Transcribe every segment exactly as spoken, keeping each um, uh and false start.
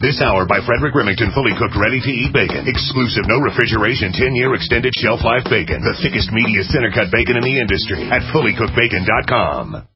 This hour by Frederick Remington, fully cooked, ready-to-eat bacon. Exclusive, no refrigeration, ten-year extended shelf life bacon. The thickest, meatiest center-cut bacon in the industry at fully cooked bacon dot com.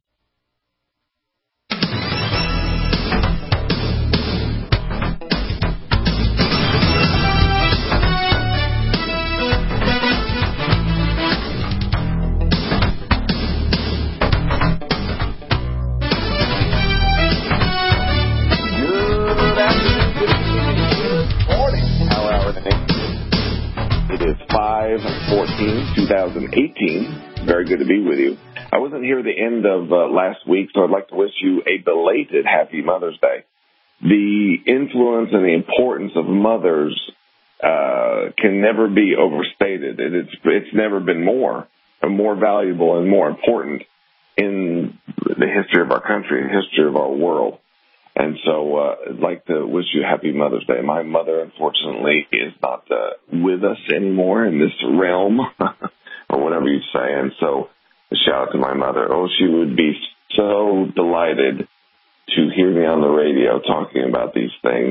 twenty eighteen. Very good to be with you. I wasn't here at the end of uh, last week, so I'd like to wish you a belated Happy Mother's Day. The influence and the importance of mothers uh, can never be overstated. It, it's it's never been more more valuable and more important in the history of our country, the history of our world. And so uh, I'd like to wish you a Happy Mother's Day. My mother, unfortunately, is not uh, with us anymore in this realm, or whatever you say. And so a shout out to my mother. Oh, she would be so delighted to hear me on the radio talking about these things.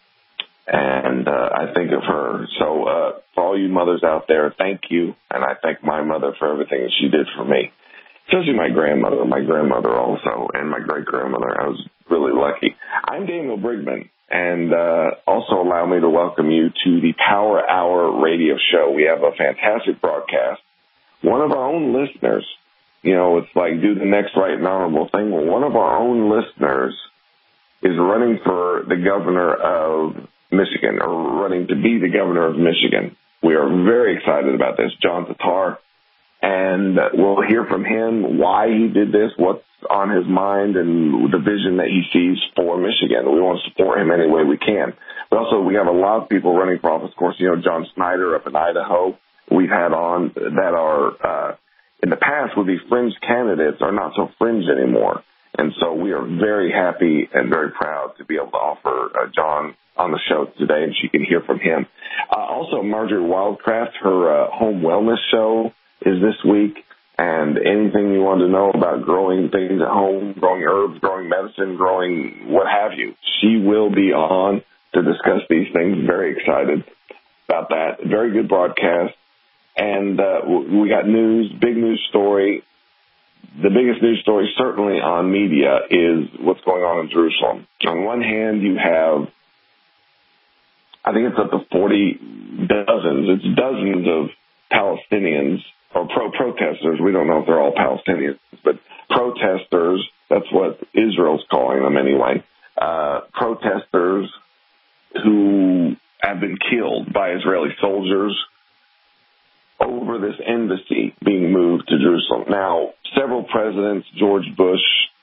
And uh, I think of her. So uh, for all you mothers out there, thank you. And I thank my mother for everything that she did for me. Especially my grandmother, my grandmother also, and my great-grandmother. I was really lucky. I'm Daniel Brigman, and uh, also allow me to welcome you to the Power Hour radio show. We have a fantastic broadcast. One of our own listeners, you know, it's like do the next right and honorable thing. Well, one of our own listeners is running for the governor of Michigan, or running to be the governor of Michigan. We are very excited about this, John Tatar. And we'll hear from him why he did this, what's on his mind, and the vision that he sees for Michigan. We want to support him any way we can. But also, we have a lot of people running for office. Of course, you know, John Snyder up in Idaho, we've had on that are, uh, in the past, would be fringe candidates, are not so fringe anymore. And so we are very happy and very proud to be able to offer uh, John on the show today, and she can hear from him. Uh, also, Marjorie Wildcraft, her uh, home wellness show is this week, and anything you want to know about growing things at home, growing herbs, growing medicine, growing what have you, she will be on to discuss these things. Very excited about that. Very good broadcast. And uh, we got news, big news story. The biggest news story certainly on media is what's going on in Jerusalem. On one hand, you have, I think it's up to forty dozens, it's dozens of Palestinians or pro-protesters. We don't know if they're all Palestinians, but protesters, that's what Israel's calling them anyway, uh, protesters who have been killed by Israeli soldiers over this embassy being moved to Jerusalem. Now, several presidents, George Bush,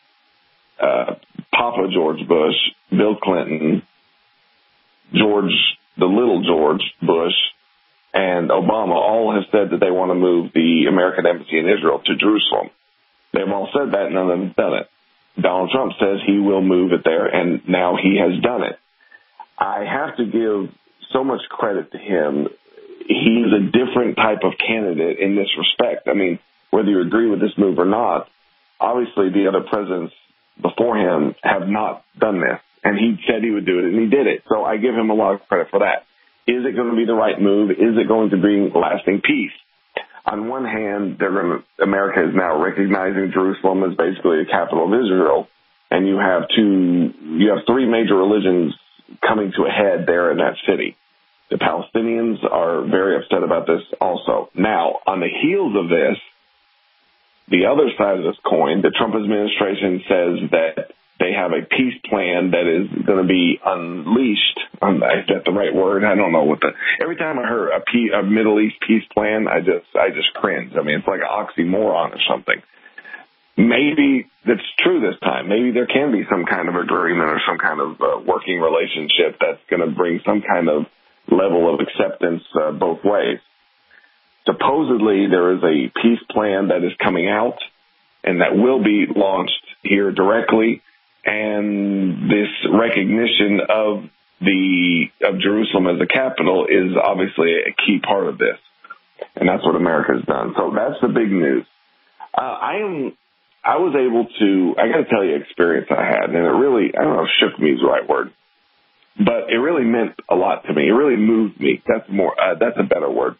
uh, Papa George Bush, Bill Clinton, George, the little George Bush, and Obama all have said that they want to move the American embassy in Israel to Jerusalem. They've all said that, none of them have done it. Donald Trump says he will move it there, and now he has done it. I have to give so much credit to him. He's a different type of candidate in this respect. I mean, whether you agree with this move or not, obviously the other presidents before him have not done this, and he said he would do it, and he did it. So I give him a lot of credit for that. Is it going to be the right move? Is it going to bring lasting peace? On one hand, they're going to, America is now recognizing Jerusalem as basically the capital of Israel, and you have two, you have three major religions coming to a head there in that city. The Palestinians are very upset about this also. Now, on the heels of this, the other side of this coin, the Trump administration says that they have a peace plan that is going to be unleashed. Um, is that the right word? I don't know what the. Every time I heard a, P, a Middle East peace plan, I just I just cringe. I mean, it's like an oxymoron or something. Maybe that's true this time. Maybe there can be some kind of agreement or some kind of uh, working relationship that's going to bring some kind of level of acceptance uh, both ways. Supposedly, there is a peace plan that is coming out and that will be launched here directly. And this recognition of the of Jerusalem as the capital is obviously a key part of this, and that's what America has done. So that's the big news. Uh, I am. I was able to. I got to tell you, experience I had, and it really, I don't know, if shook me is the right word. but it really meant a lot to me. It really moved me. That's more. Uh, that's a better word.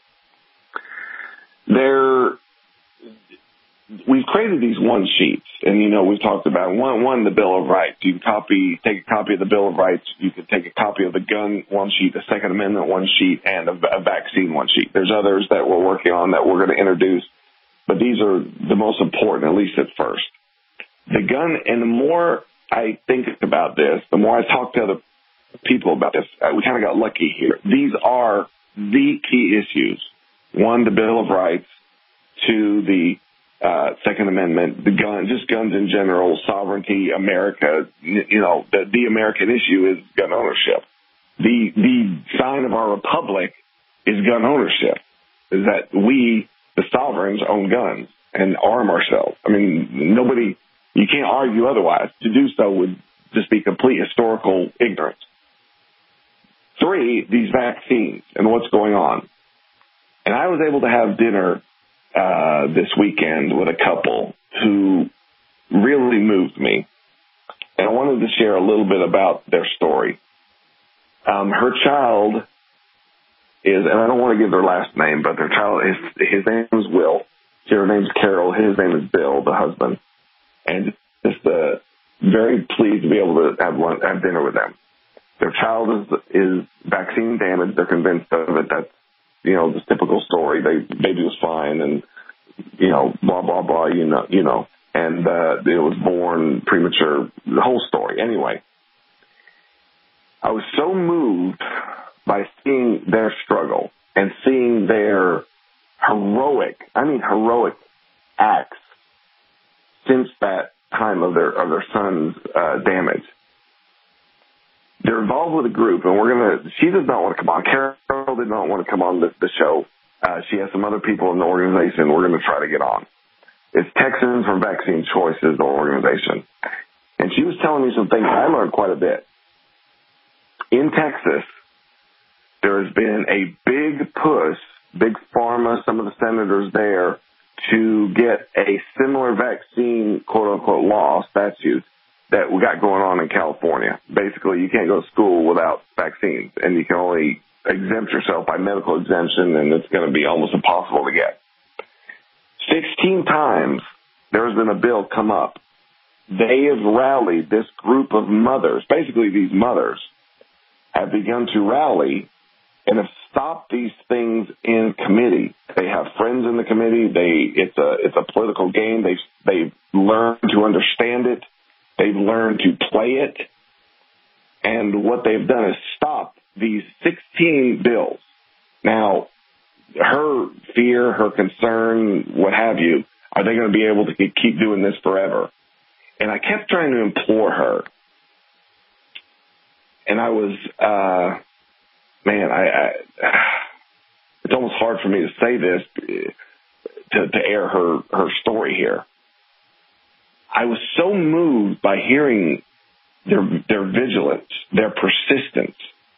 There, we've created these one sheets, and you know we've talked about one. One, the Bill of Rights. You can copy, take a copy of the Bill of Rights. You can take a copy of the gun one sheet, the Second Amendment one sheet, and a, a vaccine one sheet. There's others that we're working on that we're going to introduce, but these are the most important, at least at first. The gun, and the more I think about this, the more I talk to other people about this, uh, we kind of got lucky here. These are the key issues. One, the Bill of Rights. Two, the uh, Second Amendment, the gun, just guns in general, sovereignty, America. You know, the, the American issue is gun ownership. The the sign of our republic is gun ownership, is that we, the sovereigns, own guns and arm ourselves. I mean, nobody... You can't argue otherwise. To do so would just be complete historical ignorance. Three, these vaccines and what's going on. And I was able to have dinner uh, this weekend with a couple who really moved me. And I wanted to share a little bit about their story. Um, her child is, and I don't want to give their last name, but their child, his, his name is Will. Her name's Carol. His name is Bill, the husband. And just uh, very pleased to be able to have lunch, have dinner with them. Their child is is vaccine damaged. They're convinced of it. That's, you know, the typical story. They baby was fine, and you know, blah blah blah. You know, you know, and uh, it was born premature. The whole story. Anyway, I was so moved by seeing their struggle and seeing their heroic, I mean heroic acts since that time of their of their son's uh, damage. They're involved with a group, and we're gonna. She does not want to come on. Carol did not want to come on the, the show. Uh, she has some other people in the organization. We're going to try to get on. It's Texans for Vaccine Choices, the organization, and she was telling me some things. I learned quite a bit. In Texas, there has been a big push, big pharma, some of the senators there, to get a similar vaccine, quote-unquote, law, statute, that we got going on in California. Basically, you can't go to school without vaccines, and you can only exempt yourself by medical exemption, and it's going to be almost impossible to get. Sixteen times there's been a bill come up. They have rallied, this group of mothers, basically these mothers, have begun to rally and have stopped these things in committee. They have friends in the committee. They it's a it's a political game. They they've learned to understand it. They've learned to play it. And what they've done is stop these sixteen bills. Now, her fear, her concern, what have you, are they going to be able to keep doing this forever? And I kept trying to implore her. And I was, uh, man, I, I, it's almost hard for me to say this, to, to air her, her story here. I was so moved by hearing their, their vigilance, their persistence.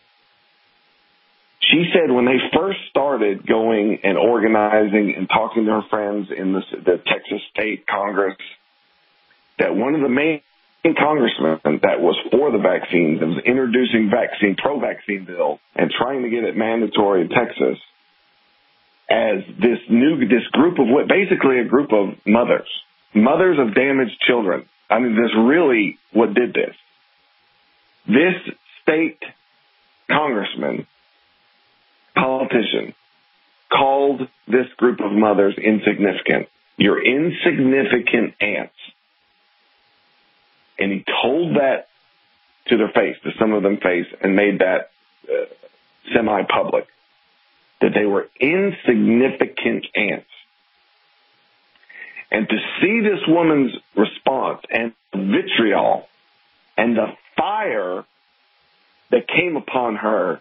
She said when they first started going and organizing and talking to her friends in the, the Texas State Congress, that one of the main congressmen that was for the vaccines and was introducing vaccine, pro-vaccine bill and trying to get it mandatory in Texas, as this new, this group of, basically a group of mothers, mothers of damaged children. I mean, this really what did this. This state congressman, politician, called this group of mothers insignificant. You're insignificant ants. And he told that to their face, to some of them face, and made that uh, semi-public, that they were insignificant ants. And to see this woman's response and vitriol and the fire that came upon her,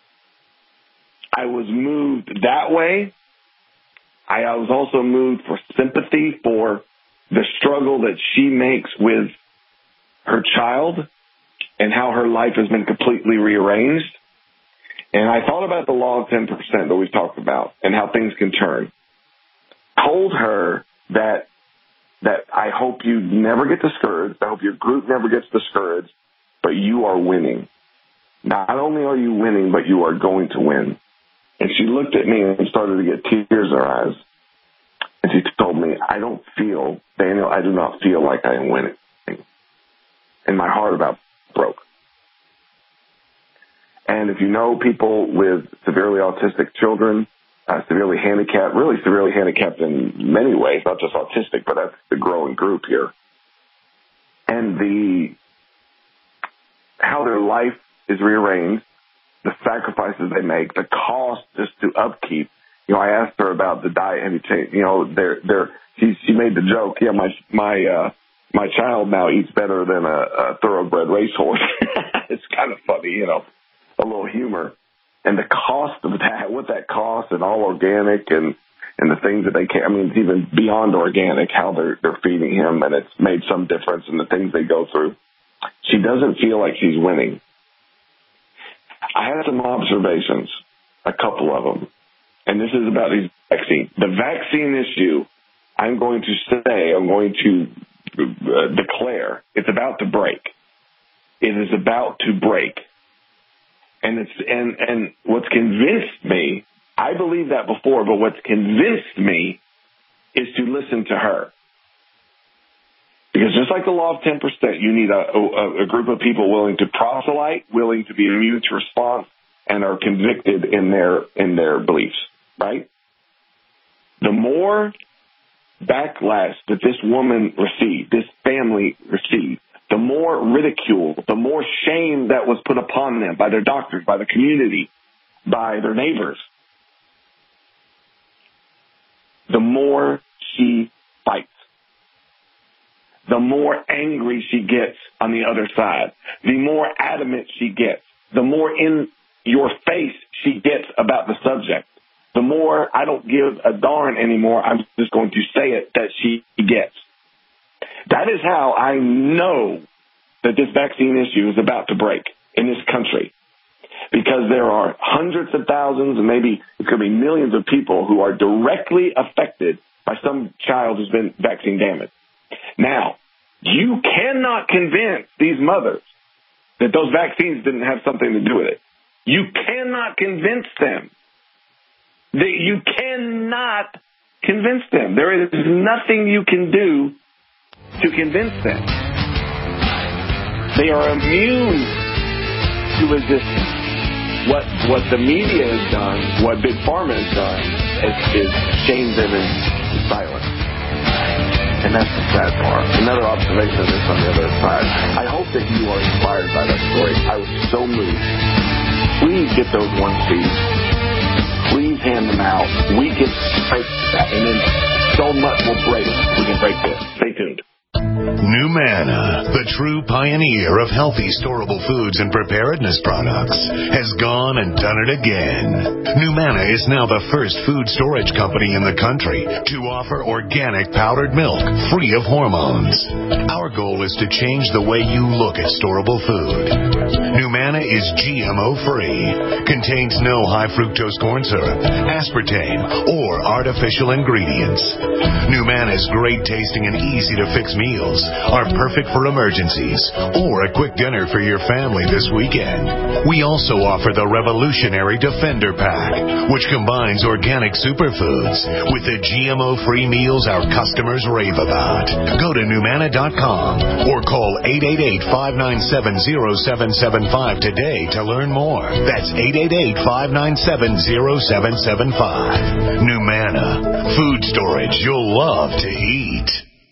I was moved that way. I, I was also moved for sympathy for the struggle that she makes with her child and how her life has been completely rearranged. And I thought about the law of ten percent that we've talked about and how things can turn. Told her that that I hope you never get discouraged. I hope your group never gets discouraged, but you are winning. not only are you winning, but you are going to win. And she looked at me and started to get tears in her eyes. And she told me, I don't feel, Daniel, I do not feel like I am winning. And my heart about broke. And if you know people with severely autistic children, uh, severely handicapped, really severely handicapped in many ways, not just autistic, but that's the growing group here. And the how their life is rearranged, the sacrifices they make, the cost just to upkeep. You know, I asked her about the diet and change. You know, they're they're she she made the joke. Yeah, my my uh, my child now eats better than a, a thoroughbred racehorse. It's kind of funny, you know, a little humor. And the cost of that, what that costs, and all organic, and and the things that they can. I mean, it's even beyond organic how they're they're feeding him, and it's made some difference in the things they go through. She doesn't feel like she's winning. I had some observations, a couple of them, and this is about these vaccines. The vaccine issue, I'm going to say, I'm going to uh, declare, it's about to break. It is about to break. And it's and, and what's convinced me, I believed that before, but what's convinced me is to listen to her. Because just like the law of ten percent, you need a, a, a group of people willing to proselyte, willing to be immune to response, and are convicted in their in their beliefs, right? The more backlash that this woman received, this family received, the more ridicule, the more shame that was put upon them by their doctors, by the community, by their neighbors, the more she fights. The more angry she gets on the other side, the more adamant she gets, the more in your face she gets about the subject, the more I don't give a darn anymore, I'm just going to say it, that she gets. That is how I know that this vaccine issue is about to break in this country, because there are hundreds of thousands and maybe it could be millions of people who are directly affected by some child who's been vaccine damaged. Now, you cannot convince these mothers that those vaccines didn't have something to do with it. You cannot convince them. That you cannot convince them. There is nothing you can do to convince them. They are immune to resistance. What what the media has done, what Big Pharma has done, is, is shame them in silence. And that's the sad part. Another observation of this on the other side. I hope that you are inspired by that story. I was so moved. Please get those one C's. Please hand them out. We can break that. And then so much will break. We can break this. Stay tuned. NuManna, the true pioneer of healthy storable foods and preparedness products, has gone and done it again. NuManna is now the first food storage company in the country to offer organic powdered milk free of hormones. Our goal is to change the way you look at storable food. NuManna is G M O-free, contains no high fructose corn syrup, aspartame, or artificial ingredients. NuManna's great tasting and easy to fix meals are perfect for emergencies or a quick dinner for your family this weekend. We also offer the revolutionary Defender Pack, which combines organic superfoods with the G M O-free meals our customers rave about. Go to NuManna dot com or call eight eight eight, five nine seven, zero seven seven five today to learn more. That's eight eight eight, five nine seven, zero seven seven five. NuManna, food storage you'll love to eat.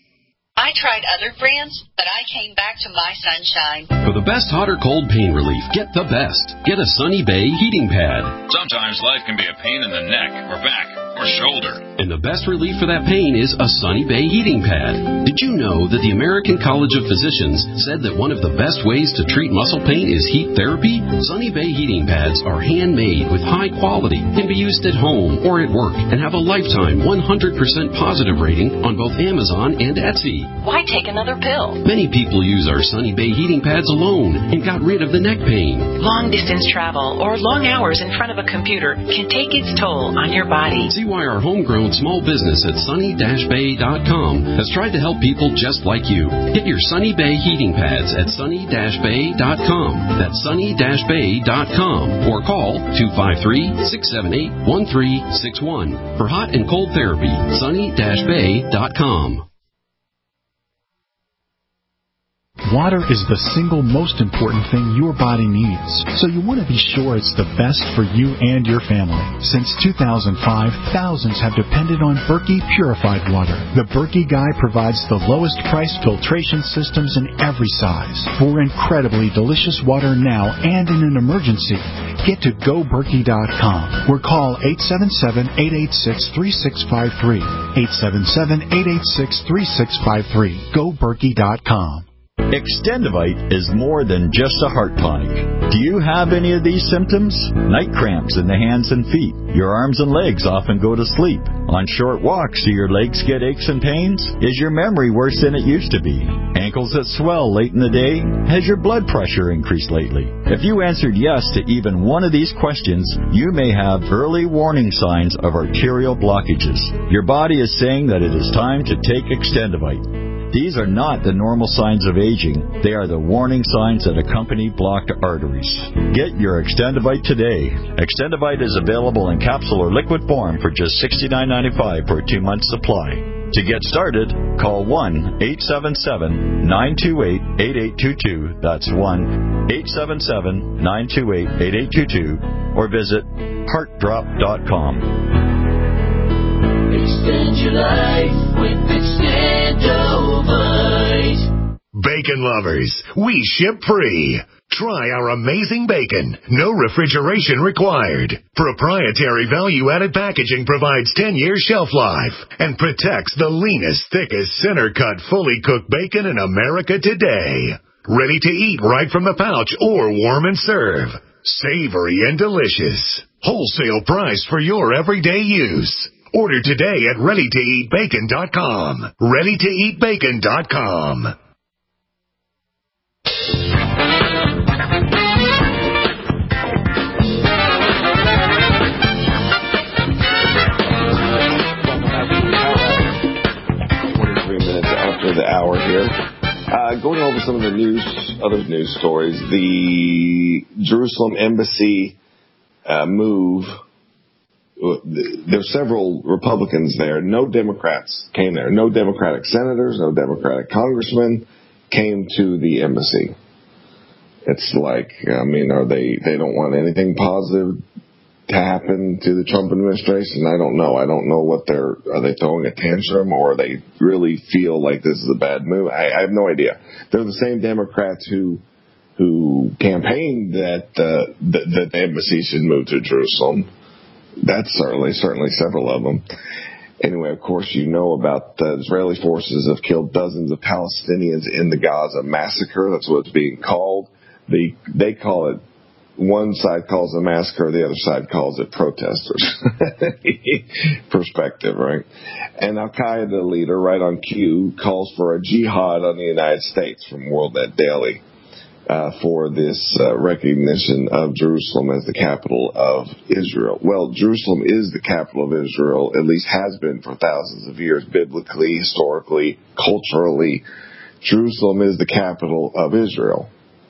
I tried other brands, but I came back to My Sunshine. For the best hot or cold pain relief, get the best. Get a Sunny Bay heating pad. Sometimes life can be a pain in the neck or back or shoulder. And the best relief for that pain is a Sunny Bay heating pad. Did you know that the American College of Physicians said that one of the best ways to treat muscle pain is heat therapy? Sunny Bay heating pads are handmade with high quality, can be used at home or at work, and have a lifetime one hundred percent positive rating on both Amazon and Etsy. Why take another pill? Many people use our Sunny Bay heating pads alone and got rid of the neck pain. Long distance travel or long hours in front of a computer can take its toll on your body. See See why our homegrown small business at sunny dash bay dot com has tried to help people just like you. Get your Sunny Bay heating pads at sunny dash bay dot com. That's sunny dash bay dot com. Or call two five three, six seven eight, one three six one. For hot and cold therapy, sunny dash bay dot com. Water is the single most important thing your body needs, so you want to be sure it's the best for you and your family. Since two thousand five, thousands have depended on Berkey purified water. The Berkey Guy provides the lowest price filtration systems in every size. For incredibly delicious water now and in an emergency, get to go berkey dot com or call eight seven seven, eight eight six, three six five three. eight seven seven, eight eight six, three six five three. go berkey dot com. Extendivite is more than just a heart tonic. Do you have any of these symptoms? Night cramps in the hands and feet. Your arms and legs often go to sleep. On short walks, do your legs get aches and pains? Is your memory worse than it used to be? Ankles that swell late in the day? Has your blood pressure increased lately? If you answered yes to even one of these questions, you may have early warning signs of arterial blockages. Your body is saying that it is time to take Extendivite. These are not the normal signs of aging. They are the warning signs that accompany blocked arteries. Get your Extendivite today. Extendivite is available in capsule or liquid form for just sixty-nine ninety-five for a two-month supply. To get started, call one eight seven seven, nine two eight, eight eight two two. That's one eight seven seven, nine two eight, eight eight two two. Or visit heart drop dot com. Extend your life with Extendivite. Bacon lovers, we ship free. Try our amazing bacon. No refrigeration required. Proprietary value-added packaging provides ten-year shelf life and protects the leanest, thickest, center-cut, fully cooked bacon in America today. Ready to eat right from the pouch or warm and serve. Savory and delicious. Wholesale price for your everyday use. Order today at ready to eat bacon dot com. ready to eat bacon dot com. twenty-three minutes after the hour here. Uh, going over some of the news, other news stories. The Jerusalem embassy uh, move. There's several Republicans there. No Democrats came there. No Democratic senators, no Democratic congressmen came to the embassy. It's like, I mean, are they, they don't want anything positive to happen to the Trump administration? I don't know. I don't know what they're, are they throwing a tantrum or they really feel like this is a bad move? I, I have no idea. They're the same Democrats who, who campaigned that, uh, that, that the embassy should move to Jerusalem. That's certainly, certainly several of them. Anyway, of course, you know about the Israeli forces have killed dozens of Palestinians in the Gaza massacre. That's what it's being called. They, they call it, one side calls it a massacre, the other side calls it protesters. Perspective, right? And Al-Qaeda leader, right on cue, calls for a jihad on the United States from WorldNet Daily. Uh, for this uh, recognition of Jerusalem as the capital of Israel. Well, Jerusalem is the capital of Israel, at least has been for thousands of years, biblically, historically, culturally. Jerusalem is the capital of Israel.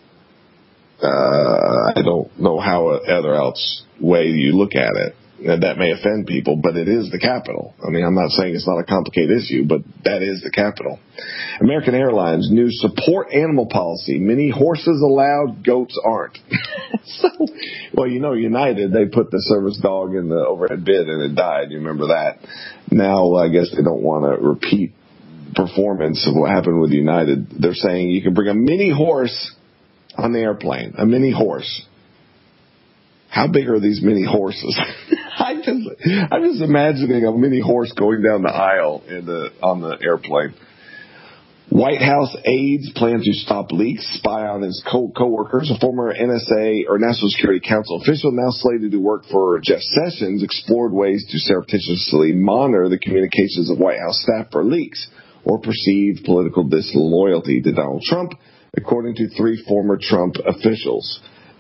Uh, I don't know how other else way you look at it. And that may offend people, but it is the capital. I mean, I'm not saying it's not a complicated issue, but that is the capital. American Airlines new support animal policy. Many horses allowed, goats aren't. So, well, you know, United, they put the service dog in the overhead bin and it died. You remember that? Now, I guess they don't want to repeat performance of what happened with United. They're saying you can bring a mini horse on the airplane, a mini horse. How big are these mini horses? I just, I'm just imagining a mini horse going down the aisle in the, on the airplane. White House aides plan to stop leaks, spy on his co- co-workers. A former N S A or National Security Council official now slated to work for Jeff Sessions explored ways to surreptitiously monitor the communications of White House staff for leaks or perceived political disloyalty to Donald Trump, according to three former Trump officials.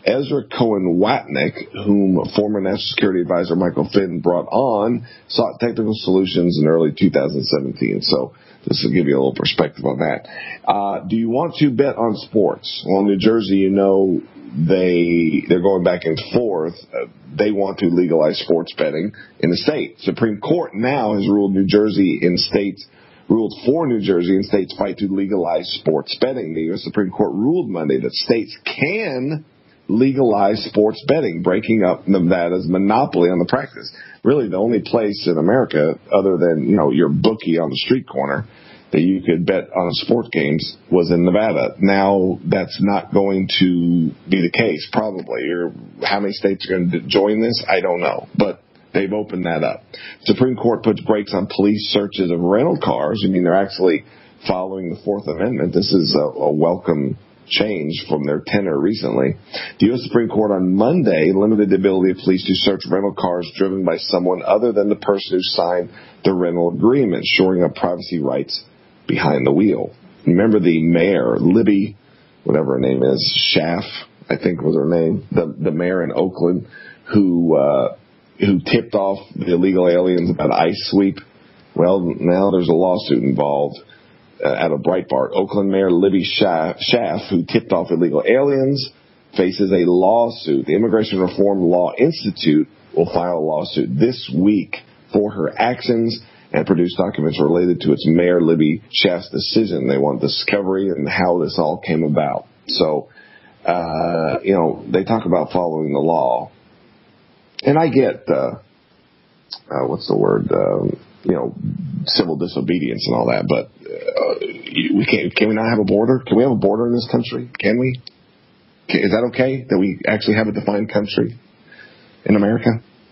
Ezra Cohen-Watnick, whom former National Security Advisor Michael Flynn brought on, sought technical solutions in early two thousand seventeen. So this will give you a little perspective on that. Uh, do you want to bet on sports? Well, New Jersey, you know, they, they're going back and forth. Uh, they want to legalize sports betting in the state. Supreme Court now has ruled New Jersey in states ruled for New Jersey in states fight to legalize sports betting. The U S Supreme Court ruled Monday that states can legalize sports betting, breaking up Nevada's monopoly on the practice. Really, the only place in America, other than, you know, your bookie on the street corner, that you could bet on sports games was in Nevada. Now, that's not going to be the case, probably. Or how many states are going to join this? I don't know. But they've opened that up. Supreme Court puts brakes on police searches of rental cars. I mean, they're actually following the Fourth Amendment. This is a, a welcome change from their tenor recently. The U S Supreme Court on Monday limited the ability of police to search rental cars driven by someone other than the person who signed the rental agreement, shoring up privacy rights behind the wheel. Remember the mayor, Libby, whatever her name is, Schaaf, I think was her name, the, the mayor in Oakland, who uh, who tipped off the illegal aliens about ICE sweep? Well, now there's a lawsuit involved. Uh, out of Breitbart, Oakland Mayor Libby Schaaf, who tipped off illegal aliens, faces a lawsuit. The Immigration Reform Law Institute will file a lawsuit this week for her actions and produce documents related to its Mayor Libby Schaaf's decision. They want discovery and how this all came about. So, uh, you know, they talk about following the law. And I get, uh, uh, what's the word, um, you know, civil disobedience and all that, but uh, we can't, can we not have a border? Can we have a border in this country? Can we? Is that okay that we actually have a defined country in America?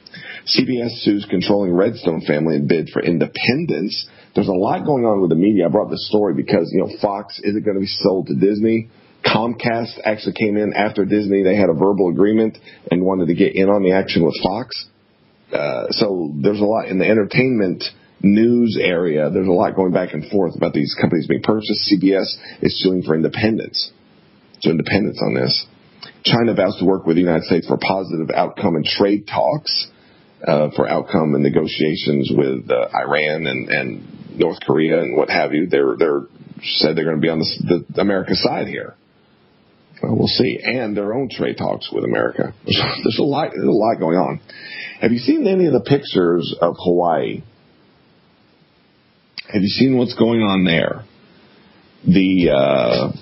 C B S sues controlling Redstone family in bid for independence. There's a lot going on with the media. I brought this story because, you know, Fox isn't going to be sold to Disney. Comcast actually came in after Disney. They had a verbal agreement and wanted to get in on the action with Fox. Uh, so there's a lot in the entertainment news area. There's a lot going back and forth about these companies being purchased. C B S is suing for independence. So independence on this. China vows to work with the United States for positive outcome in trade talks, uh, for outcome in negotiations with uh, Iran and, and North Korea and what have you. They're they're said they're going to be on the, the America side here. Well, we'll see. And their own trade talks with America. There's a lot. There's a lot going on. Have you seen any of the pictures of Hawaii? Have you seen what's going on there? The, uh,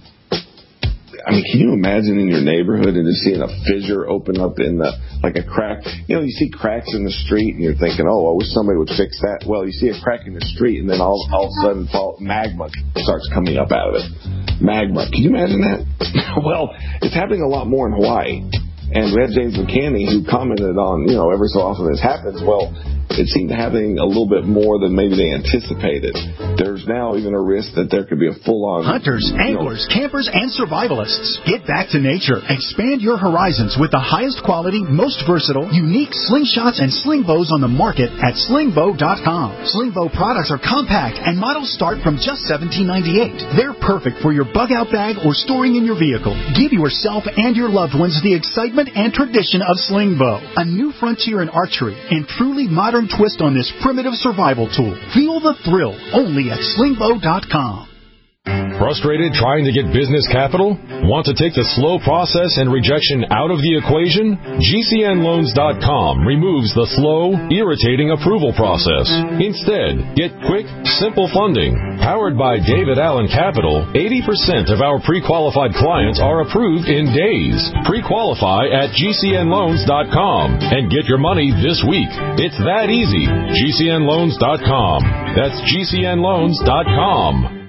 I mean, can you imagine in your neighborhood and just seeing a fissure open up in the, like a crack? You know, you see cracks in the street and you're thinking, oh, I wish somebody would fix that. Well, you see a crack in the street and then all, all of a sudden fall, magma starts coming up out of it. Magma. Can you imagine that? Well, it's happening a lot more in Hawaii. And we had James McCanney who commented on, you know, every so often this happens. Well, it seemed happening a little bit more than maybe they anticipated. There's now even a risk that there could be a full-on... Hunters, anglers, you know, campers, and survivalists. Get back to nature. Expand your horizons with the highest quality, most versatile, unique slingshots and sling bows on the market at sling bow dot com. Sling bow products are compact and models start from just seventeen ninety-eight. They're perfect for your bug-out bag or storing in your vehicle. Give yourself and your loved ones the excitement and tradition of sling bow. A new frontier in archery and truly modern twist on this primitive survival tool. Feel the thrill only at sling bow dot com. Frustrated trying to get business capital? Want to take the slow process and rejection out of the equation? G C N loans dot com removes the slow, irritating approval process. Instead, get quick, simple funding. Powered by David Allen Capital, eighty percent of our pre-qualified clients are approved in days. Pre-qualify at G C N loans dot com and get your money this week. It's that easy. G C N loans dot com. That's G C N loans dot com.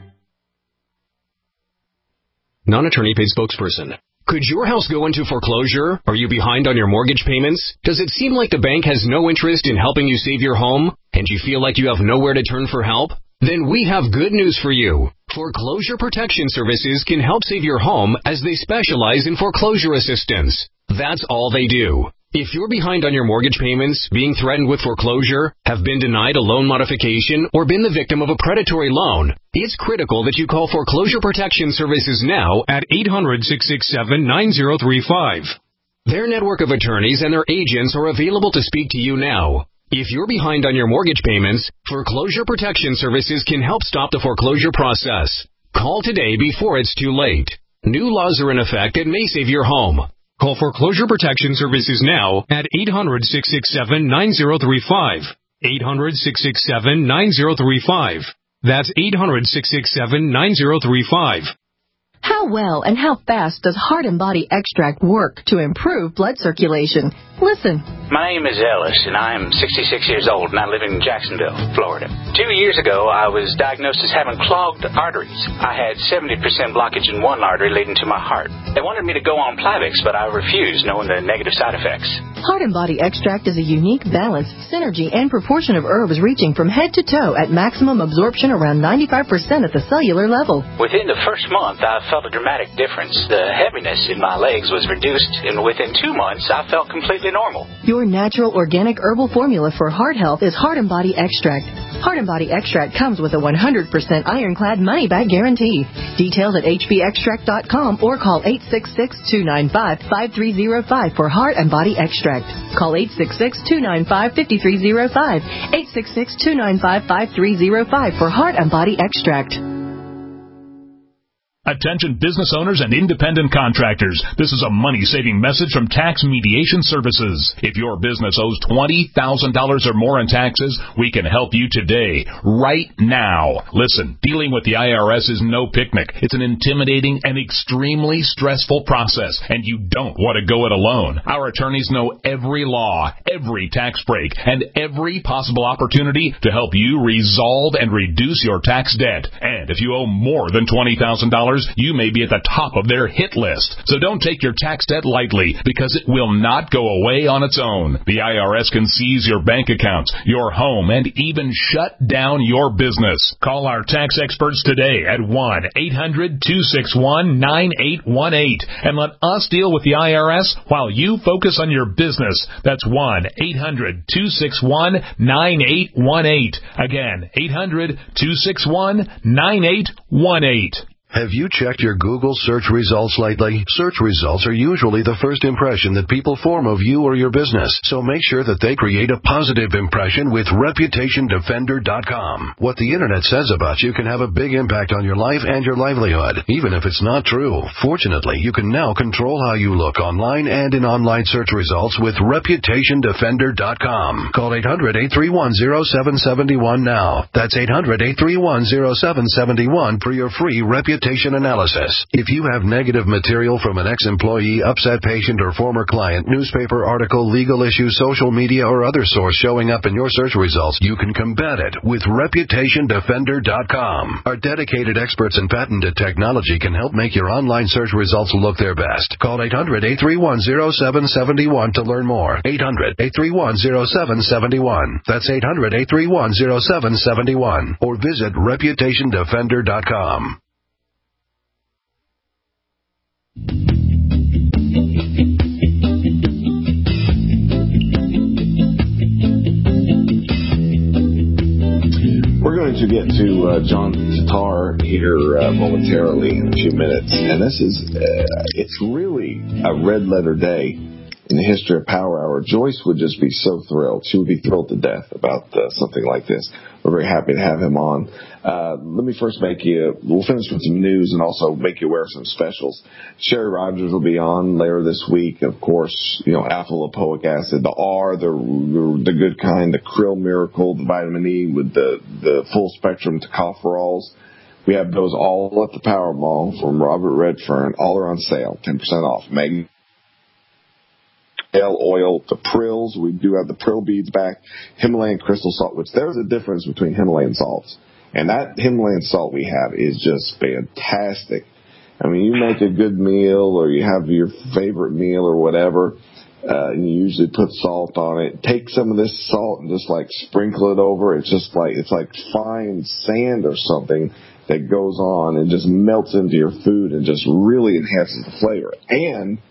Non-attorney paid spokesperson. Could your house go into foreclosure? Are you behind on your mortgage payments? Does it seem like the bank has no interest in helping you save your home? And you feel like you have nowhere to turn for help? Then we have good news for you. Foreclosure Protection Services can help save your home as they specialize in foreclosure assistance. That's all they do. If you're behind on your mortgage payments, being threatened with foreclosure, have been denied a loan modification, or been the victim of a predatory loan, it's critical that you call Foreclosure Protection Services now at eight hundred, six six seven, nine zero three five. Their network of attorneys and their agents are available to speak to you now. If you're behind on your mortgage payments, Foreclosure Protection Services can help stop the foreclosure process. Call today before it's too late. New laws are in effect that may save your home. Call Foreclosure Protection Services now at eight hundred, six six seven, nine zero three five. eight hundred, six six seven, nine zero three five. That's eight hundred, six six seven, nine zero three five. How well and how fast does Heart and Body Extract work to improve blood circulation? Listen. My name is Ellis, and I am sixty-six years old, and I live in Jacksonville, Florida. Two years ago, I was diagnosed as having clogged arteries. I had seventy percent blockage in one artery leading to my heart. They wanted me to go on Plavix, but I refused, knowing the negative side effects. Heart and Body Extract is a unique balance, synergy, and proportion of herbs reaching from head to toe at maximum absorption around ninety-five percent at the cellular level. Within the first month, I felt a dramatic difference. The heaviness in my legs was reduced, and within two months, I felt completely normal. Your natural organic herbal formula for heart health is Heart and Body Extract. Heart and Body Extract comes with a one hundred percent ironclad money-back guarantee. Details at h b extract dot com or call eight six six, two nine five, five three zero five for Heart and Body Extract. Call eight six six, two nine five, five three zero five, eight six six, two nine five, five three zero five for Heart and Body Extract. Attention business owners and independent contractors. This is a money-saving message from Tax Mediation Services. If your business owes twenty thousand dollars or more in taxes, we can help you today, right now. Listen, dealing with the I R S is no picnic. It's an intimidating and extremely stressful process, and you don't want to go it alone. Our attorneys know every law, every tax break, and every possible opportunity to help you resolve and reduce your tax debt. And if you owe more than twenty thousand dollars, you may be at the top of their hit list. So don't take your tax debt lightly, because it will not go away on its own. The I R S can seize your bank accounts, your home, and even shut down your business. Call our tax experts today at one eight hundred, two six one, nine eight one eight and let us deal with the I R S while you focus on your business. That's one eight hundred, two six one, nine eight one eight. Again, eight hundred, two six one, nine eight one eight. Have you checked your Google search results lately? Search results are usually the first impression that people form of you or your business, so make sure that they create a positive impression with reputation defender dot com. What the Internet says about you can have a big impact on your life and your livelihood, even if it's not true. Fortunately, you can now control how you look online and in online search results with reputation defender dot com. Call eight hundred, eight three one, zero seven seven one now. That's eight hundred, eight three one, zero seven seven one for your free reputation analysis. If you have negative material from an ex-employee, upset patient, or former client, newspaper article, legal issue, social media, or other source showing up in your search results, you can combat it with reputation defender dot com. Our dedicated experts in patented technology can help make your online search results look their best. Call eight hundred, eight three one, zero seven seven one to learn more. eight hundred, eight three one, zero seven seven one. That's eight hundred, eight three one, zero seven seven one. Or visit reputation defender dot com. We're going to get to uh, John Tatar here uh, momentarily in a few minutes, and this is uh, it's really a red letter day in the history of Power Hour. Joyce would just be so thrilled. She would be thrilled to death about uh, something like this. We're very happy to have him on. Uh, let me first make you, we'll finish with some news and also make you aware of some specials. Sherry Rogers will be on later this week. Of course, you know, alpha lipoic acid, the R, the, the good kind, the Krill Miracle, the vitamin E with the, the full spectrum tocopherols. We have those all at the Power Mall from Robert Redfern. All are on sale, ten percent off. Meg oil, the Prills. We do have the Prill beads back. Himalayan crystal salt, which there's a difference between Himalayan salts. And that Himalayan salt we have is just fantastic. I mean, you make a good meal or you have your favorite meal or whatever, uh, and you usually put salt on it. Take some of this salt and just like sprinkle it over. It's just like, it's like fine sand or something that goes on and just melts into your food and just really enhances the flavor. And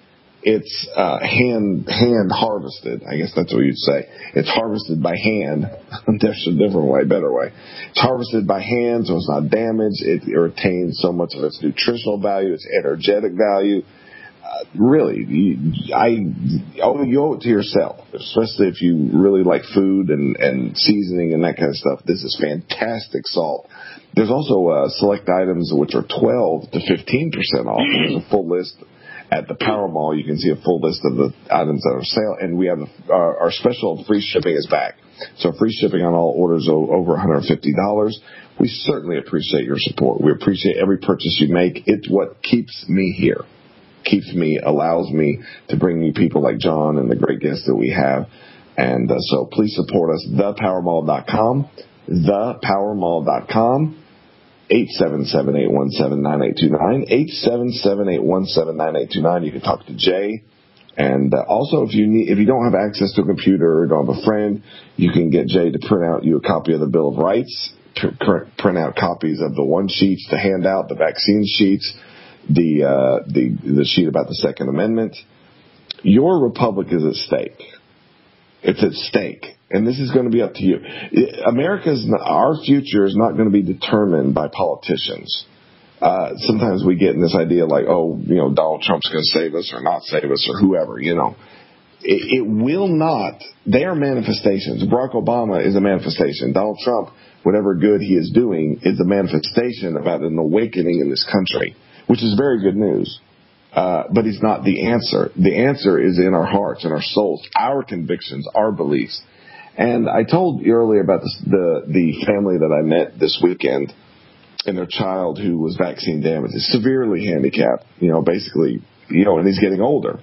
it's uh, hand hand harvested. I guess that's what you'd say. It's harvested by hand. There's a different way, better way. It's harvested by hand, so it's not damaged. It, it retains so much of its nutritional value, its energetic value. Uh, really, you, I oh, you owe it to yourself, especially if you really like food and, and seasoning and that kind of stuff. This is fantastic salt. There's also uh, select items which are twelve to fifteen percent off. There's a full list at the Power Mall. You can see a full list of the items that are sale, and we have our, our special free shipping is back. So free shipping on all orders over one hundred fifty dollars. We certainly appreciate your support. We appreciate every purchase you make. It's what keeps me here. Keeps me, allows me to bring you people like John and the great guests that we have. And uh, so please support us, the power mall dot com, the power mall dot com, eight seven seven, eight one seven, nine eight two nine, eight seven seven, eight one seven, nine eight two nine. You can talk to Jay. And uh, also, if you need, if you don't have access to a computer or don't have a friend, you can get Jay to print out you a copy of the Bill of Rights, to print out copies of the one sheets, the handout, the vaccine sheets, the uh, the the sheet about the Second Amendment. Your republic is at stake. It's at stake, and this is going to be up to you. America's not, our future is not going to be determined by politicians. Uh, sometimes we get in this idea like, oh, you know, Donald Trump's going to save us or not save us or whoever. You know, it, it will not. They are manifestations. Barack Obama is a manifestation. Donald Trump, whatever good he is doing, is a manifestation about an awakening in this country, which is very good news. Uh, but he's not the answer. The answer is in our hearts and our souls, our convictions, our beliefs. And I told you earlier about this, the the family that I met this weekend and their child who was vaccine damaged, is severely handicapped, you know, basically, you know, and he's getting older.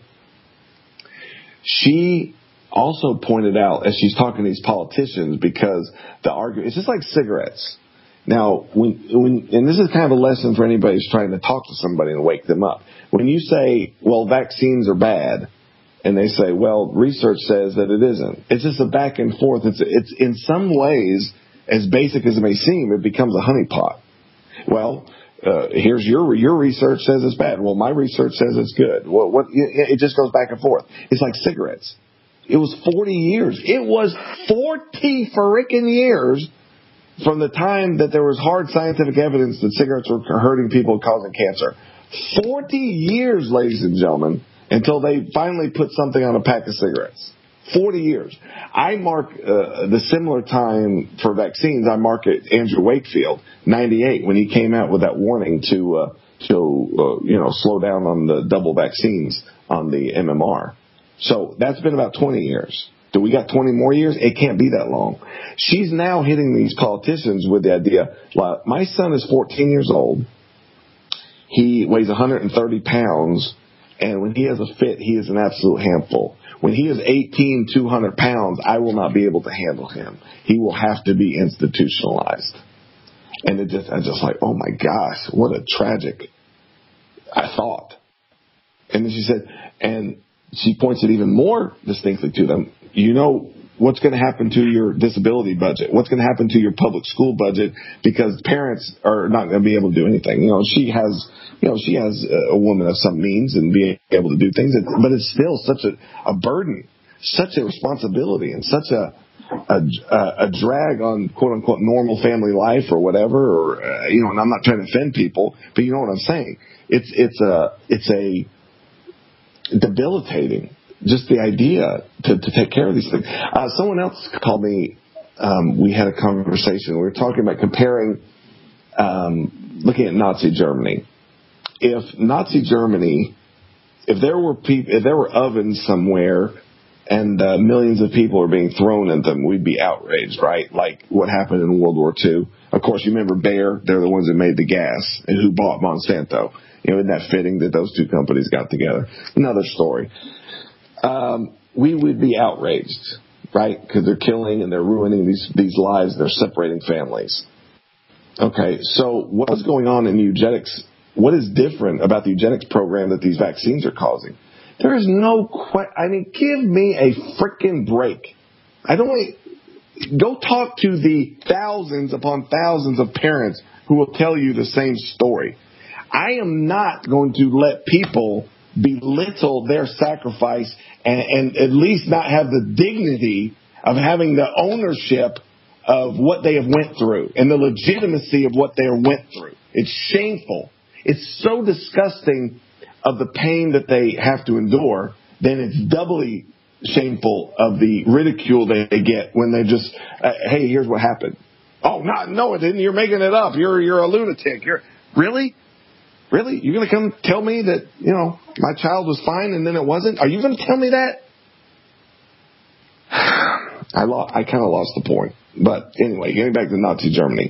She also pointed out, as she's talking to these politicians, because the argument, it's just like cigarettes. Now, when, when, and this is kind of a lesson for anybody who's trying to talk to somebody and wake them up. When you say, well, vaccines are bad, and they say, well, research says that it isn't. It's just a back and forth. It's, it's in some ways, as basic as it may seem, it becomes a honeypot. Well, uh, here's your your research says it's bad. Well, my research says it's good. Well, what? It just goes back and forth. It's like cigarettes. It was forty years. It was forty frickin' years from the time that there was hard scientific evidence that cigarettes were hurting people, causing cancer. Forty years, ladies and gentlemen, until they finally put something on a pack of cigarettes. Forty years. I mark uh, the similar time for vaccines. I mark it Andrew Wakefield, ninety-eight, when he came out with that warning to uh, to uh, you know slow down on the double vaccines on the M M R. So that's been about twenty years. Do we got twenty more years? It can't be that long. She's now hitting these politicians with the idea, well, my son is fourteen years old. He weighs one hundred thirty pounds, and when he has a fit, he is an absolute handful. When he is eighteen, two hundred pounds, I will not be able to handle him. He will have to be institutionalized. And it just, I just like, oh my gosh, what a tragic I thought. And then she said, and she points it even more distinctly to them. You know what's going to happen to your disability budget? What's going to happen to your public school budget? Because parents are not going to be able to do anything. You know, she has, you know, she has a woman of some means and being able to do things, but it's still such a, a burden, such a responsibility, and such a a, a drag on quote unquote normal family life or whatever. Or uh, you know, and I'm not trying to offend people, but you know what I'm saying. It's it's a it's a debilitating. Just the idea to, to take care of these things. Uh, someone else called me. Um, we had a conversation. We were talking about comparing, um, looking at Nazi Germany. If Nazi Germany, if there were people, if there were ovens somewhere, and uh, millions of people are being thrown in them, we'd be outraged, right? Like what happened in World War Two. Of course, you remember Bayer. They're the ones that made the gas and who bought Monsanto. You know, isn't that fitting that those two companies got together? Another story. Um, we would be outraged, right? Because they're killing and they're ruining these, these lives. They're separating families. Okay, so what is going on in eugenics? What is different about the eugenics program that these vaccines are causing? There is no que- I mean, give me a freaking break. I don't want to go talk to the thousands upon thousands of parents who will tell you the same story. I am not going to let people belittle their sacrifice and, and at least not have the dignity of having the ownership of what they have went through and the legitimacy of what they went through. It's shameful. It's so disgusting of the pain that they have to endure, then it's doubly shameful of the ridicule they get when they just, uh, hey, here's what happened. Oh, no, no, it didn't. You're making it up. You're you're a lunatic. You're really? Really? You're going to come tell me that, you know, my child was fine and then it wasn't? Are you going to tell me that? I lo- I kind of lost the point. But anyway, getting back to Nazi Germany.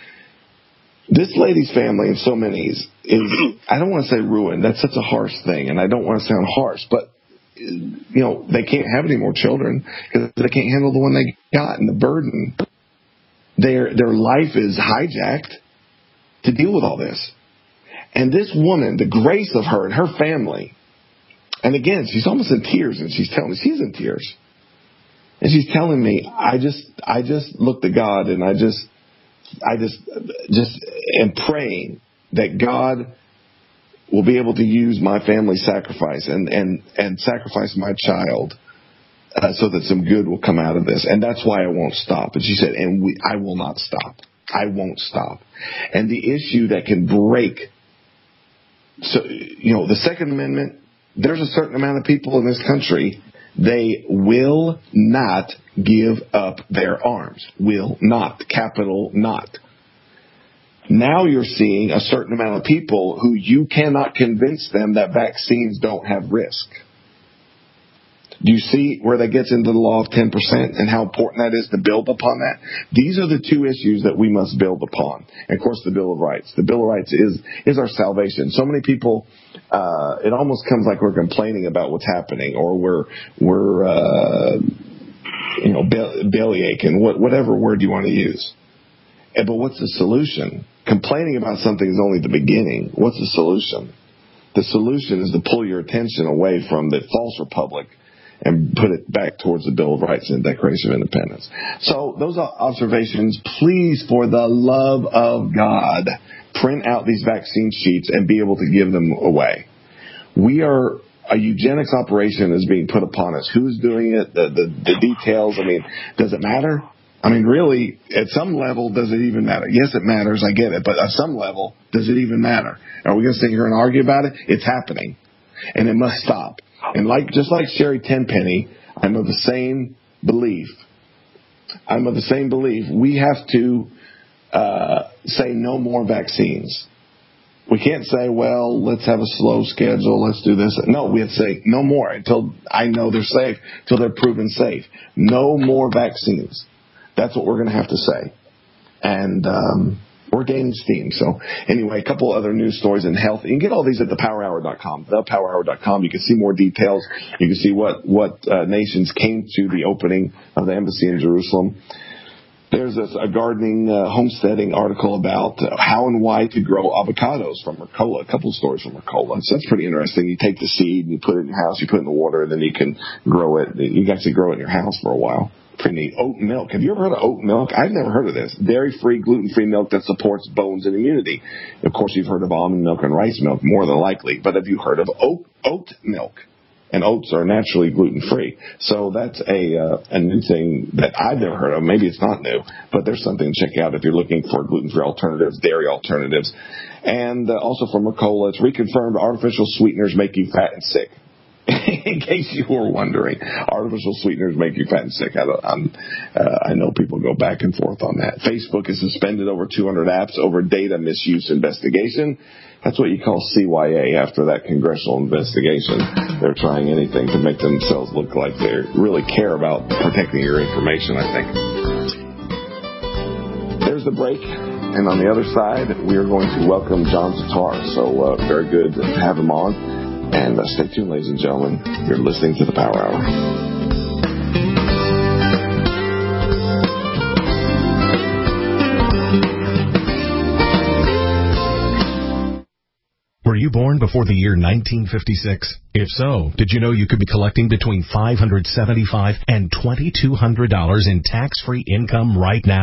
This lady's family and so many's is, I don't want to say ruined. That's such a harsh thing, and I don't want to sound harsh, but, you know, they can't have any more children because they can't handle the one they got and the burden. Their, their life is hijacked to deal with all this. And this woman, the grace of her and her family, and again, she's almost in tears, and she's telling me, she's in tears. And she's telling me, I just, I just looked at God, and I just, I just, just am praying that God will be able to use my family's sacrifice and, and, and sacrifice my child uh, so that some good will come out of this. And that's why I won't stop. And she said, and we, I will not stop. I won't stop. And the issue that can break, so, you know, the Second Amendment, there's a certain amount of people in this country, they will not give up their arms. Will not. Capital not. Now you're seeing a certain amount of people who you cannot convince them that vaccines don't have risk. Do you see where that gets into the law of ten percent and how important that is to build upon that? These are the two issues that we must build upon. And, of course, the Bill of Rights. The Bill of Rights is is our salvation. So many people, uh, it almost comes like we're complaining about what's happening, or we're, we're uh, you know, bellyaching, whatever word you want to use. But what's the solution? Complaining about something is only the beginning. What's the solution? The solution is to pull your attention away from the false republic and put it back towards the Bill of Rights and Declaration of Independence. So those are observations. Please, for the love of God, print out these vaccine sheets and be able to give them away. We are, a eugenics operation is being put upon us. Who's doing it? The, the, the details. I mean, does it matter? I mean, really, at some level, does it even matter? Yes, it matters. I get it. But at some level, does it even matter? Are we going to sit here and argue about it? It's happening. And it must stop. And like, just like Sherry Tenpenny, I'm of the same belief. I'm of the same belief. We have to uh, say no more vaccines. We can't say, well, let's have a slow schedule. Let's do this. No, we have to say no more until I know they're safe, until they're proven safe. No more vaccines. That's what we're going to have to say. And um, we're gaining steam. So anyway, a couple other news stories in health. You can get all these at the power hour dot com. the power hour dot com. You can see more details. You can see what, what uh, nations came to the opening of the embassy in Jerusalem. There's a, a gardening, uh, homesteading article about uh, how and why to grow avocados from Mercola. A couple of stories from Mercola. So that's pretty interesting. You take the seed and you put it in your house. You put it in the water, and then you can grow it. You can actually grow it in your house for a while. Pretty neat. Oat milk. Have you ever heard of oat milk? I've never heard of this. Dairy-free, gluten-free milk that supports bones and immunity. Of course, you've heard of almond milk and rice milk, more than likely. But have you heard of oat, oat milk? And oats are naturally gluten-free. So that's a uh, a new thing that I've never heard of. Maybe it's not new, but there's something to check out if you're looking for gluten-free alternatives, dairy alternatives. And uh, also from Mercola, it's reconfirmed artificial sweeteners make you fat and sick. In case you were wondering, artificial sweeteners make you fat and sick. I, don't, I'm, uh, I know people go back and forth on that. Facebook has suspended over two hundred apps over data misuse investigation. That's what you call C Y A after that congressional investigation. They're trying anything to make themselves look like they really care about protecting your information, I think. There's the break. And on the other side, we are going to welcome John Tatar. So uh, very good to have him on. And uh, stay tuned, ladies and gentlemen. You're listening to the Power Hour. Were you born before the year nineteen fifty-six? If so, did you know you could be collecting between five hundred seventy-five dollars and twenty-two hundred dollars in tax-free income right now?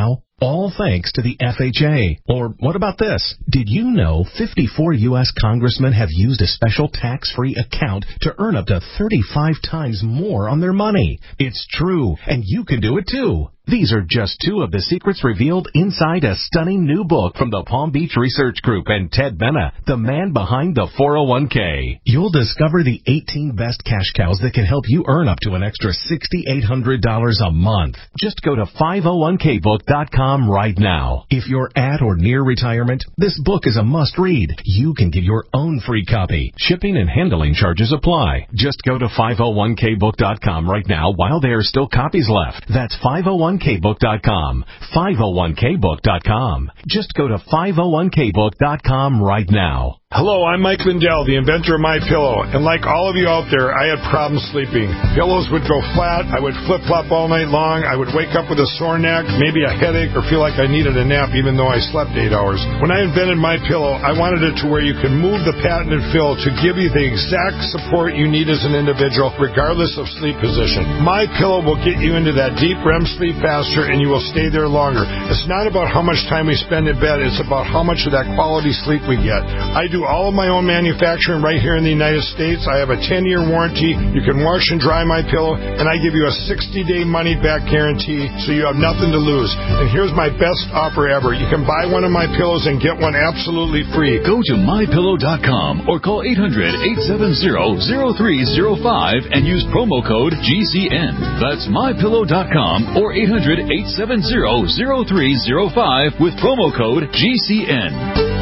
All thanks to the F H A. Or what about this? Did you know fifty-four U S congressmen have used a special tax-free account to earn up to thirty-five times more on their money? It's true, and you can do it too. These are just two of the secrets revealed inside a stunning new book from the Palm Beach Research Group and Ted Benna, the man behind the four oh one k. You'll discover the eighteen best cash cows that can help you earn up to an extra six thousand eight hundred dollars a month. Just go to five oh one k book dot com right now. If you're at or near retirement, this book is a must-read. You can get your own free copy. Shipping and handling charges apply. Just go to five oh one k book dot com right now while there are still copies left. That's five oh one k book dot com. five oh one k book dot com. Just go to five oh one k book dot com right now. Hello, I'm Mike Lindell, the inventor of MyPillow, and like all of you out there, I had problems sleeping. Pillows would go flat, I would flip-flop all night long, I would wake up with a sore neck, maybe a headache, or feel like I needed a nap even though I slept eight hours. When I invented MyPillow, I wanted it to where you can move the patented fill to give you the exact support you need as an individual, regardless of sleep position. MyPillow will get you into that deep R E M sleep faster, and you will stay there longer. It's not about how much time we spend in bed, it's about how much of that quality sleep we get. I do all of my own manufacturing right here in the United States. I have a ten-year warranty. You can wash and dry MyPillow, and I give you a sixty-day money-back guarantee, so you have nothing to lose. And here's my best offer ever. You can buy one of my pillows and get one absolutely free. Go to my pillow dot com or call eight hundred, eight seven zero, zero three zero five and use promo code G C N. That's my pillow dot com or eight hundred, eight seven zero, zero three zero five with promo code G C N.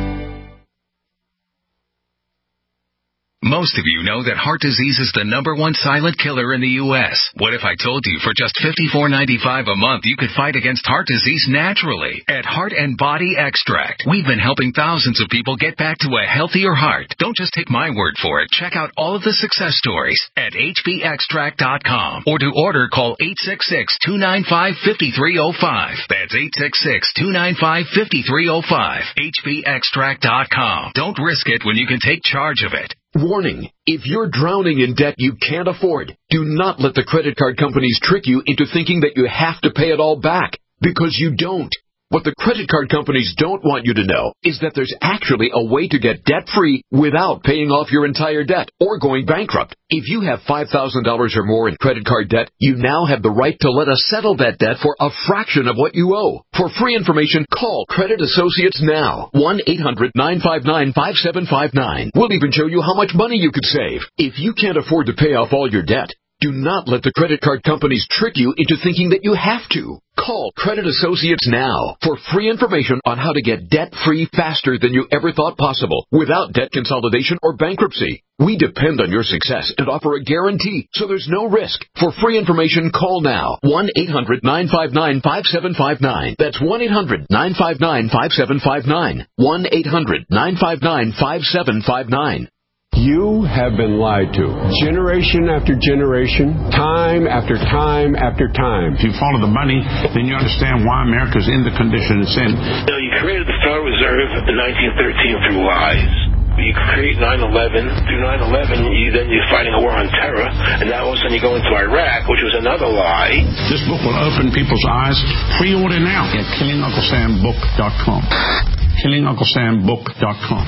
Most of you know that heart disease is the number one silent killer in the U S What if I told you for just fifty-four ninety-five a month you could fight against heart disease naturally at Heart and Body Extract? We've been helping thousands of people get back to a healthier heart. Don't just take my word for it. Check out all of the success stories at H B extract dot com or to order call eight six six, two nine five, five three zero five. That's eight six six, two nine five, five three zero five. H B extract dot com. Don't risk it when you can take charge of it. Warning, if you're drowning in debt you can't afford, do not let the credit card companies trick you into thinking that you have to pay it all back, because you don't. What the credit card companies don't want you to know is that there's actually a way to get debt-free without paying off your entire debt or going bankrupt. If you have five thousand dollars or more in credit card debt, you now have the right to let us settle that debt for a fraction of what you owe. For free information, call Credit Associates now. one eight hundred, nine five nine, five seven five nine. We'll even show you how much money you could save. If you can't afford to pay off all your debt, do not let the credit card companies trick you into thinking that you have to. Call Credit Associates now for free information on how to get debt-free faster than you ever thought possible without debt consolidation or bankruptcy. We depend on your success and offer a guarantee, so there's no risk. For free information, call now. one eight hundred, nine five nine, five seven five nine. That's one eight hundred, nine five nine, five seven five nine. one eight hundred, nine five nine, five seven five nine. You have been lied to. Generation after generation, time after time after time. If you follow the money, then you understand why America's in the condition it's in. You know, you created the Federal Reserve in nineteen thirteen through lies. You create nine eleven. Through nine eleven, you, then you're fighting a war on terror, and now all of a sudden you go into Iraq, which was another lie. This book will open people's eyes. Pre-order now at killing uncle sam book dot com. killing uncle sam book dot com.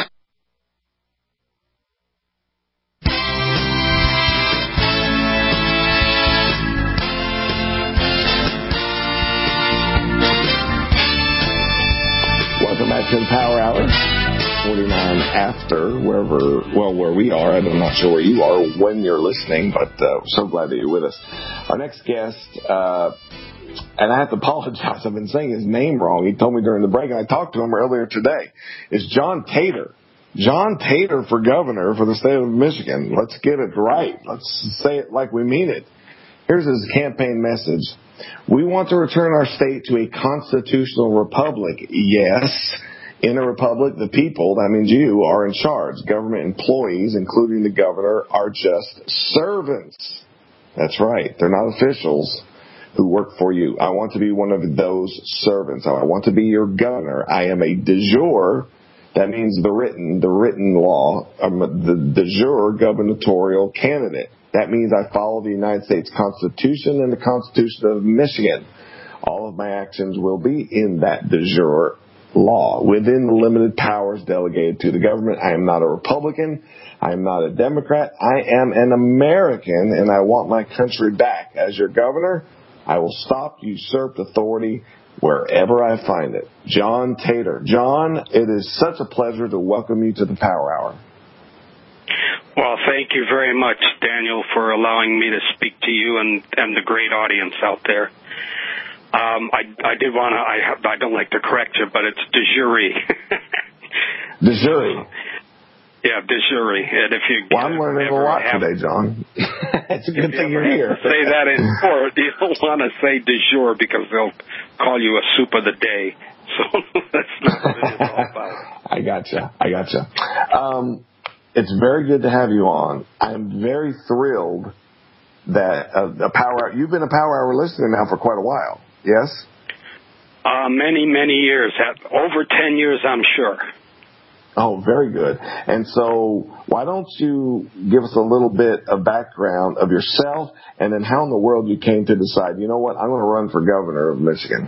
Welcome back to the Power Hour. forty-nine after, wherever, well, where we are. I'm not sure where you are when you're listening, but uh, so glad that you're with us. Our next guest, uh, and I have to apologize, I've been saying his name wrong. He told me during the break, and I talked to him earlier today. It's John Tater. John Tater for governor for the state of Michigan. Let's get it right. Let's say it like we mean it. Here's his campaign message. We want to return our state to a constitutional republic. Yes. In a republic, the people, that means you, are in charge. Government employees, including the governor, are just servants. That's right. They're not officials who work for you. I want to be one of those servants. I want to be your governor. I am a de jure, that means the written, the written law, I'm the de jure gubernatorial candidate. That means I follow the United States Constitution and the Constitution of Michigan. All of my actions will be in that de jure law, within the limited powers delegated to the government. I am not a Republican. I am not a Democrat. I am an American, and I want my country back. As your governor, I will stop usurped authority wherever I find it. John Tater. John, it is such a pleasure to welcome you to the Power Hour. Well, thank you very much, Daniel, for allowing me to speak to you and, and the great audience out there. Um, I, I did want to, I, I don't like to correct you, but it's de jure. De jure. Yeah, de jure. And if you well, I'm learning a lot have, today, John. It's a good thing you you're here. Say that in court. You don't want to say de jure because they'll call you a soup of the day. So that's not what it is all about. I gotcha. I gotcha. Um, it's very good to have you on. I'm very thrilled that uh, a Power Hour, you've been a Power Hour listener now for quite a while. Yes? Uh, many, many years. Over ten years, I'm sure. Oh, very good. And so why don't you give us a little bit of background of yourself and then how in the world you came to decide, you know what, I'm going to run for governor of Michigan.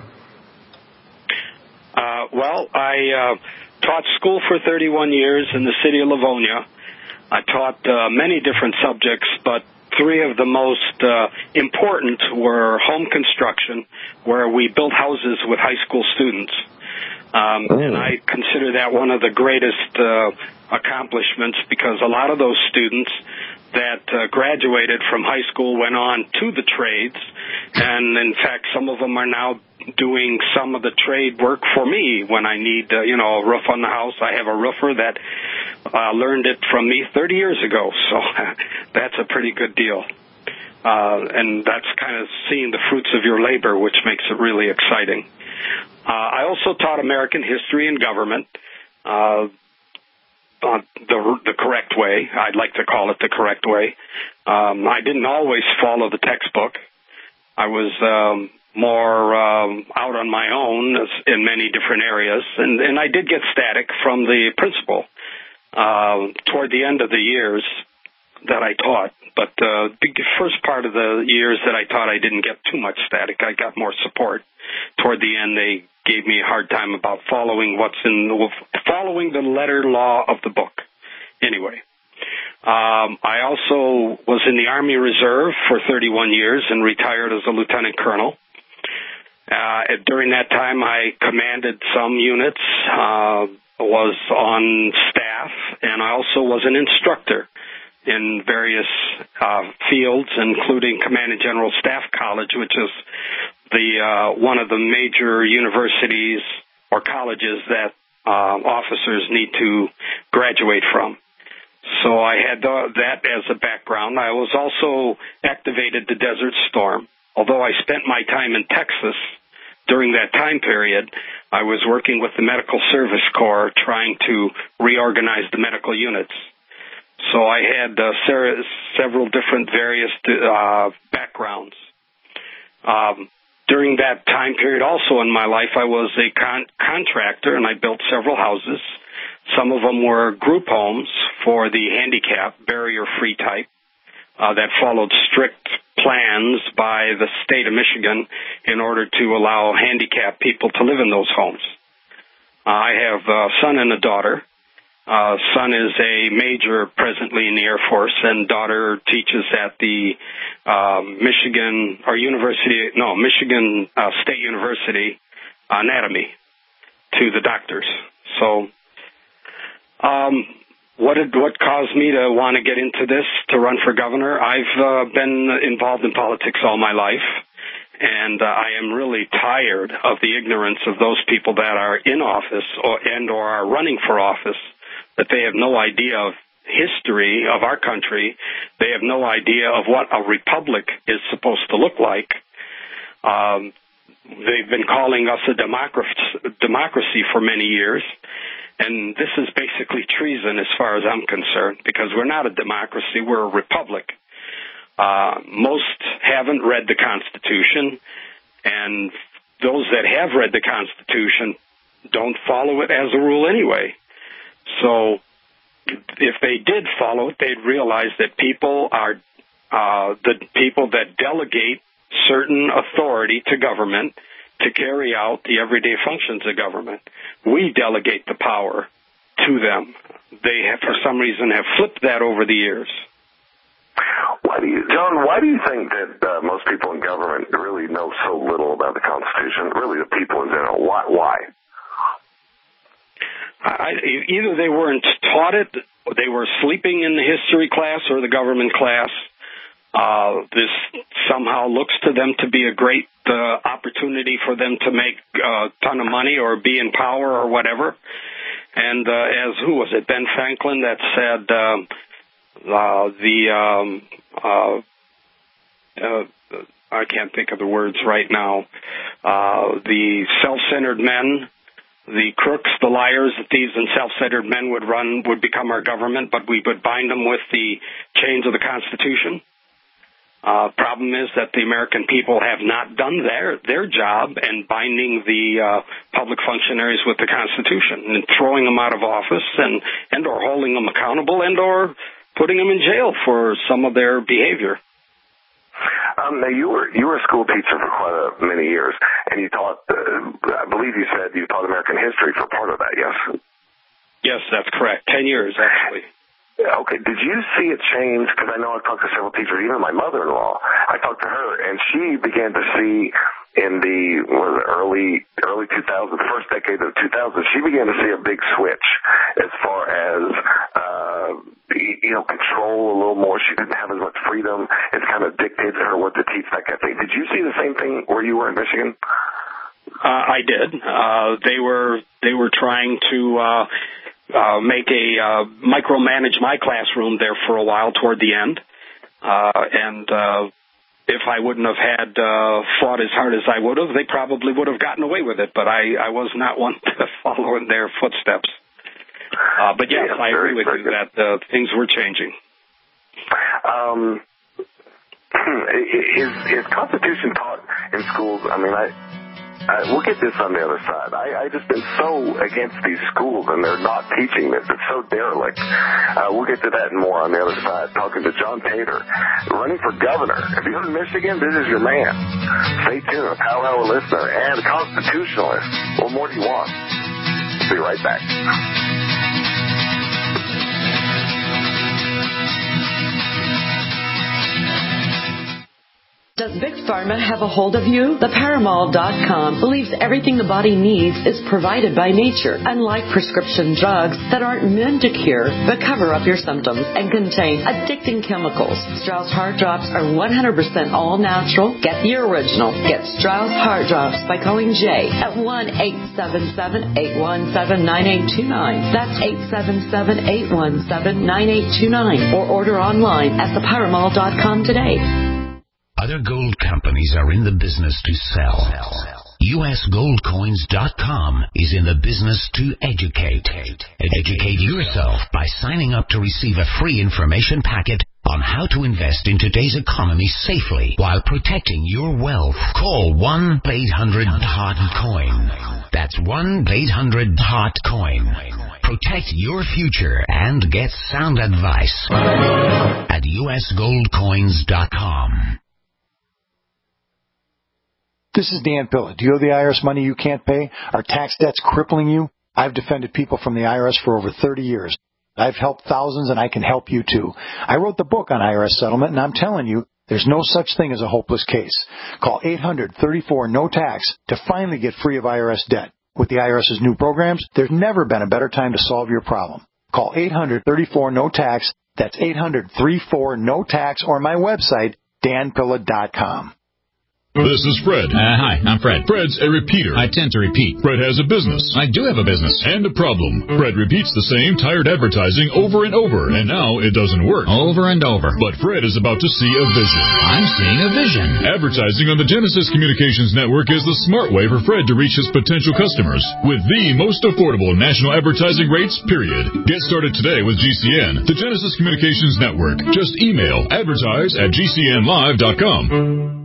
Uh, well, I uh, taught school for thirty-one years in the city of Livonia. I taught uh, many different subjects, but three of the most uh, important were home construction, where we built houses with high school students. Um, oh. And I consider that one of the greatest uh, accomplishments because a lot of those students that uh, graduated from high school went on to the trades. And, in fact, some of them are now doing some of the trade work for me when I need, uh, you know, a roof on the house. I have a roofer that uh, learned it from me thirty years ago, so that's a pretty good deal. Uh, and that's kind of seeing the fruits of your labor, which makes it really exciting. Uh, I also taught American history and government uh, uh, the, the correct way. I'd like to call it the correct way. Um, I didn't always follow the textbook. I was um, more um, out on my own in many different areas, and, and I did get static from the principal uh, toward the end of the years that I taught. But uh, the first part of the years that I taught, I didn't get too much static. I got more support. Toward the end, they gave me a hard time about following what's in the, following the letter law of the book. Anyway, um, I also was in the Army Reserve for thirty-one years and retired as a lieutenant colonel. Uh, during that time, I commanded some units, uh, was on staff, and I also was an instructor in various uh, fields, including Command and General Staff College, which is the uh, one of the major universities or colleges that uh, officers need to graduate from. So I had the, that as a background. I was also activated the Desert Storm. Although I spent my time in Texas during that time period, I was working with the Medical Service Corps trying to reorganize the medical units. So I had uh, ser- several different various uh, backgrounds. Um, during that time period also in my life, I was a con- contractor, and I built several houses. Some of them were group homes for the handicapped, barrier-free type, uh, that followed strict plans by the state of Michigan in order to allow handicapped people to live in those homes. Uh, I have a son and a daughter. Uh, son is a major presently in the Air Force, and daughter teaches at the uh, Michigan or University, no, Michigan uh, State University anatomy to the doctors. So, um, what did what caused me to want to get into this to run for governor? I've uh, been involved in politics all my life, and uh, I am really tired of the ignorance of those people that are in office or and or are running for office. That they have no idea of history of our country. They have no idea of what a republic is supposed to look like. Um, they've been calling us a democracy, democracy for many years, and this is basically treason as far as I'm concerned, because we're not a democracy, we're a republic. Uh, most haven't read the Constitution, and those that have read the Constitution don't follow it as a rule anyway. So if they did follow it, they'd realize that people are uh, the people that delegate certain authority to government to carry out the everyday functions of government. We delegate the power to them. They have, for some reason, have flipped that over the years. Why do you, John, why do you think that uh, most people in government really know so little about the Constitution, really the people in general? Why? Why? I, either they weren't taught it, they were sleeping in the history class or the government class. Uh, this somehow looks to them to be a great uh, opportunity for them to make a ton of money or be in power or whatever. And uh, as, who was it, Ben Franklin that said uh, uh, the, um, uh, uh, I can't think of the words right now, uh, the self-centered men, the crooks, the liars, the thieves, and self-centered men would run, would become our government, but we would bind them with the chains of the Constitution. Uh, problem is that the American people have not done their their job in binding the uh, public functionaries with the Constitution and throwing them out of office and, and or holding them accountable and or putting them in jail for some of their behavior. Um, now you were you were a school teacher for quite a, many years, and you taught. Uh, I believe you said you taught American history for part of that. Yes. Yes, that's correct. Ten years actually. Okay, did you see a change? Because I know I've talked to several teachers, even my mother-in-law. I talked to her, and she began to see in the, what was it, early early two thousands, the first decade of the two thousands, she began to see a big switch as far as, uh, you know, control a little more. She didn't have as much freedom. It kind of dictated to her what to teach, that kind of thing. Did you see the same thing where you were in Michigan? Uh, I did. Uh, they were they were trying to uh, uh, make a uh, micromanage my classroom there for a while toward the end, uh, and uh, if I wouldn't have had uh, fought as hard as I would have, they probably would have gotten away with it. But I, I was not one to follow in their footsteps. Uh, but yes, yeah, I agree with you that uh, things were changing. Um, is is Constitution taught in schools? I mean, I. Uh, we'll get this on the other side. I, I just been so against these schools, and they're not teaching this. It's so derelict. Uh, we'll get to that and more on the other side, talking to John Tater, running for governor. If you're in Michigan, this is your man. Stay tuned. A Power Hour listener and a constitutionalist. What more do you want? Be right back. Does Big Pharma have a hold of you? The Paramall dot com believes everything the body needs is provided by nature, unlike prescription drugs that aren't meant to cure but cover up your symptoms and contain addicting chemicals. Strauss Heart Drops are one hundred percent all natural. Get the original. Get Strauss Heart Drops by calling Jay at one eight seven seven, eight one seven, nine eight two nine. That's eight seven seven, eight one seven, nine eight two nine. Or order online at the Paramall dot com today. Other gold companies are in the business to sell. U S gold coins dot com is in the business to educate. Educate yourself by signing up to receive a free information packet on how to invest in today's economy safely while protecting your wealth. Call one eight hundred hot coin. That's one eight hundred hot coin. Protect your future and get sound advice at U S gold coins dot com. This is Dan Pilla. Do you owe the I R S money you can't pay? Are tax debts crippling you? I've defended people from the I R S for over thirty years. I've helped thousands, and I can help you too. I wrote the book on I R S settlement, and I'm telling you, there's no such thing as a hopeless case. Call eight hundred, thirty-four, no tax to finally get free of I R S debt. With the IRS's new programs, there's never been a better time to solve your problem. Call eight hundred, thirty-four, no tax. That's eight hundred, thirty-four, no tax, or my website, dan pilla dot com. This is Fred. Uh, hi, I'm Fred. Fred's a repeater. I tend to repeat. Fred has a business. I do have a business. And a problem. Fred repeats the same tired advertising over and over, and now it doesn't work. Over and over. But Fred is about to see a vision. I'm seeing a vision. Advertising on the Genesis Communications Network is the smart way for Fred to reach his potential customers with the most affordable national advertising rates, period. Get started today with G C N, the Genesis Communications Network. Just email advertise at G C N live dot com.